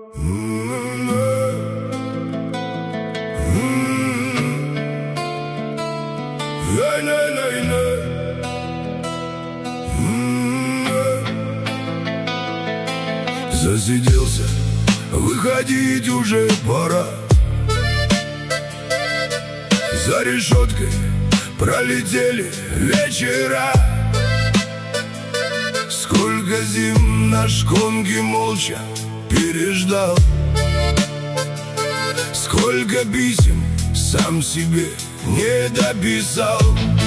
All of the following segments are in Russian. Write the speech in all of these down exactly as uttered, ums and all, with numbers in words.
Засиделся, выходить уже пора. За решеткой пролетели вечера. Сколько зим на шконке молча переждал, сколько писем сам себе не дописал.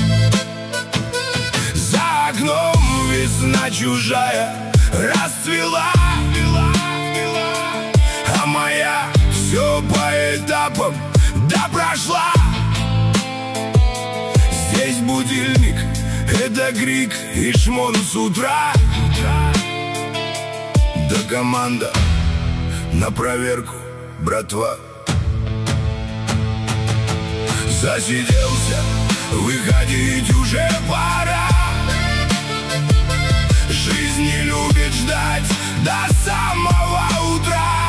За окном весна чужая расцвела, а моя все по этапам да прошла. Здесь будильник — это крик и шмон с утра. Да команда на проверку, братва. Засиделся, выходить уже пора. Жизнь не любит ждать до самого утра.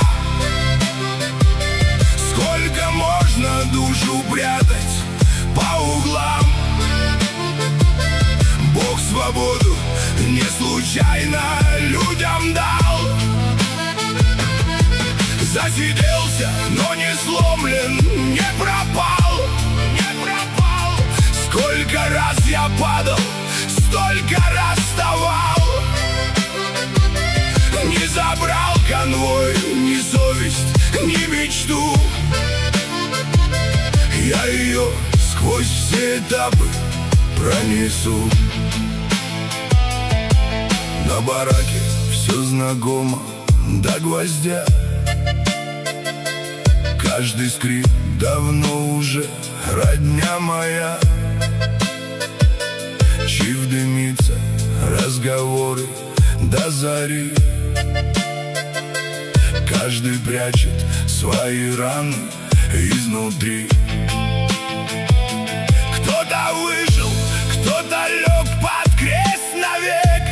Сколько можно душу прятать по углам? Бог свободу не случайно людям дал. Засиделся, но не сломлен, не пропал, не пропал. Сколько раз я падал, столько раз вставал. Не забрал конвой ни совесть, ни мечту. Я ее сквозь все этапы пронесу. На бараке все знакомо до гвоздя. Каждый скрип давно уже родня моя. Чиф дымится, разговоры до зари. Каждый прячет свои раны изнутри. Кто-то выжил, кто-то лег под крест навек.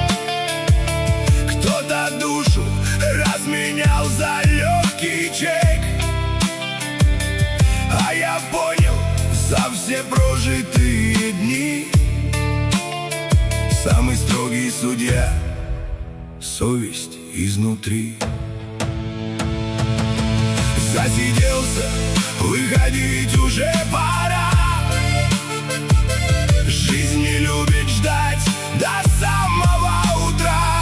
Кто-то душу разменял за легкий чек. А я понял за все прожитые дни: самый строгий судья — совесть изнутри. Засиделся, выходить уже пора. Жизнь не любит ждать до самого утра.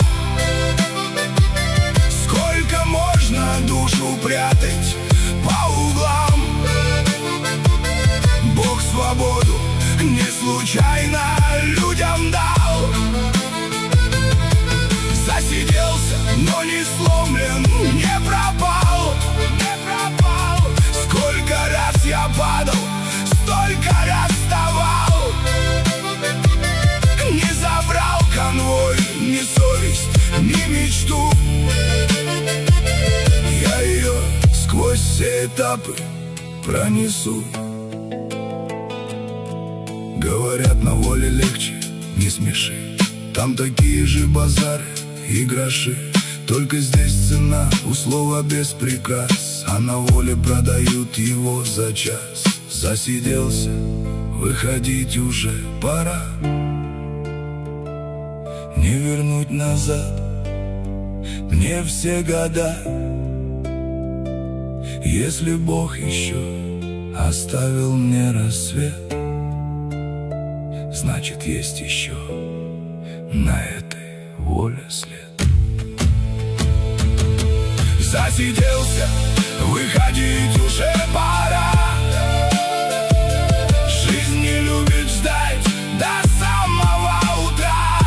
Сколько можно душу прятать по углам? Бог свободу не случайно людям дал. Засиделся, но не сломлен, не пропал, не пропал. Сколько раз я падал, столько раз вставал. Не забрал конвой ни совесть, ни мечту. Я ее сквозь все этапы пронесу. Говорят, на воле легче, не смеши. Там такие же базары и гроши. Только здесь цена у слова без приказ, а на воле продают его за час. Засиделся, выходить уже пора. Не вернуть назад мне все года. Если Бог еще оставил мне рассвет, значит, есть еще на этой воле след. Засиделся, выходить уже пора. Жизнь не любит ждать до самого утра.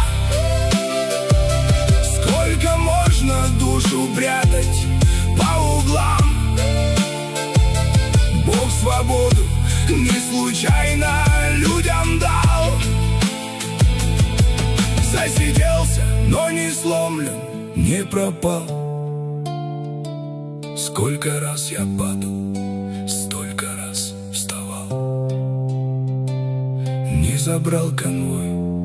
Сколько можно душу прятать по углам? Бог свободу не случайно людям дал. Засиделся, но не сломлен, не пропал. Сколько раз я падал, столько раз вставал. Не забрал конвой